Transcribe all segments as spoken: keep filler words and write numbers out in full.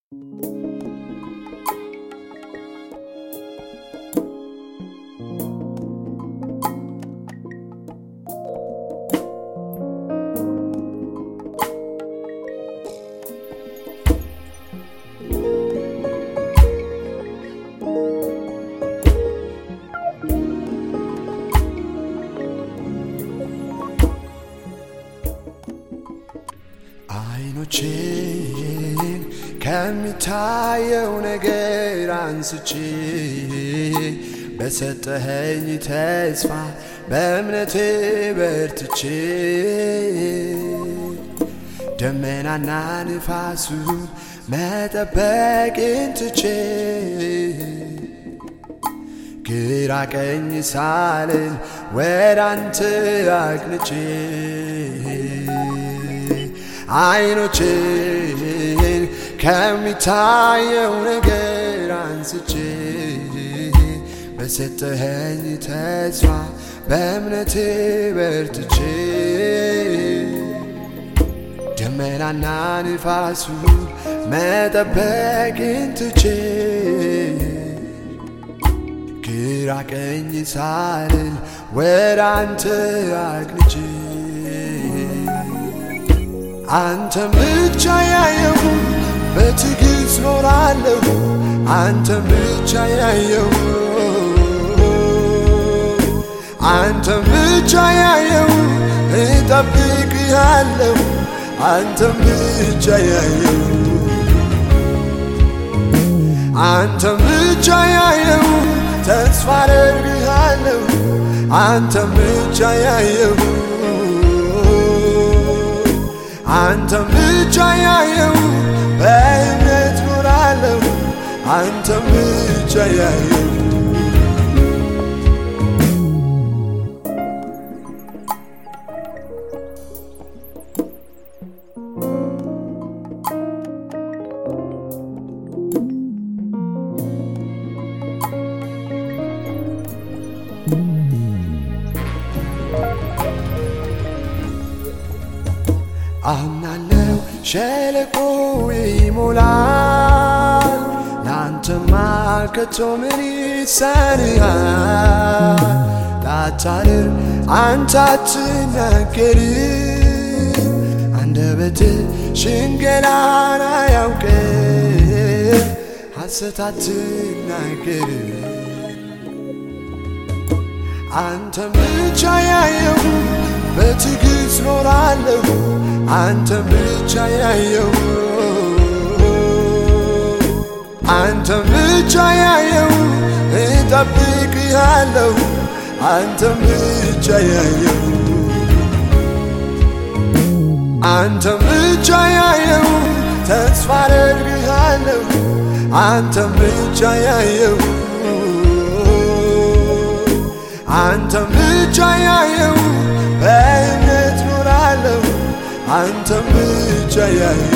አይኖቼን ከሚታየው ነገር አንስቼ በሰጠኸኝ ተስፋ በእምነቴ በርትቼ ደመናና ንፋሱን መጠበቅን ትቼ ግራ ቀኝ ሳልል ወደ አንተ አቅንቼ አይኖቼን ከሚታየው ነገር አንስቼ በሰጠኸኝ ተስፋ በእምነቴ በርትቼ ደመናና ንፋሱን መጠበቅን ትቼ ግራ ቀኝ ሳልል ወደ አንተ አቅንቼ አንተን ብቻ ያየሁ በትዕግስት ኖራለሁ አንተን ብቻ ያየሁ አንተን ብቻ ያየሁ እጠብቅሃለሁ አንተን ብቻ ያየሁ አንተን ብቻ ያየሁ ተስፋ አደርግሃለሁ አንተን ብቻ ያየሁ አንተን ብቻ ያየሁ በእምነት ኖራለሁ አንተን ብቻ ያየሁ አምናለሁ ሸለቆ ይሞላል ላንተማ ከቶ ምን ይሳንሃል ላታልል አንተ አትናገርም አንደበትህ ሽንገላን አያውቅም ሐሰት አትናገርም አንተን ብቻ ያየሁ በትዕግስት ኖራለሁ አንተን ብቻ ያየሁ አንተን ብቻ ያየሁ እጠብቅሃለሁ አንተን ብቻ ያየሁ አንተን ብቻ ያየሁ ተስፋ አደርግሃለሁ አንተን ብቻ ያየሁ አንተን ብቻ ያየሁ በእምነት ኖራለሁ አንተን ብቻ ያየሁ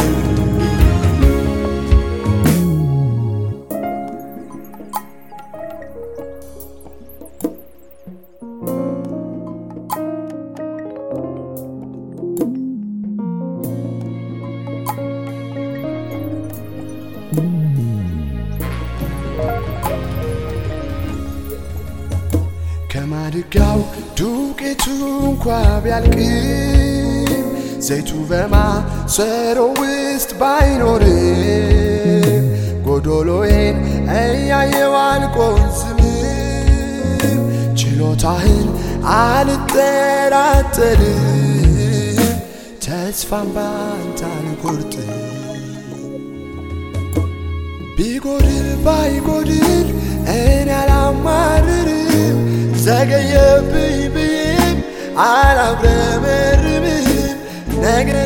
ከማድጋው ዱቄቱ እንኳ ቢያልቅም ዘይቱ በማሰሮ ውስጥ ባይኖርም ጎዶሎዬን እያየሁ አልቆዝምም ችሎታህን አልጠራጠርም ተስፋን ባንተ አልቆርጥም ቢጎድል ባይጎድል እኔ አላማርርም ዘገየብኝ ብዬም አላጉረመርምም ነገ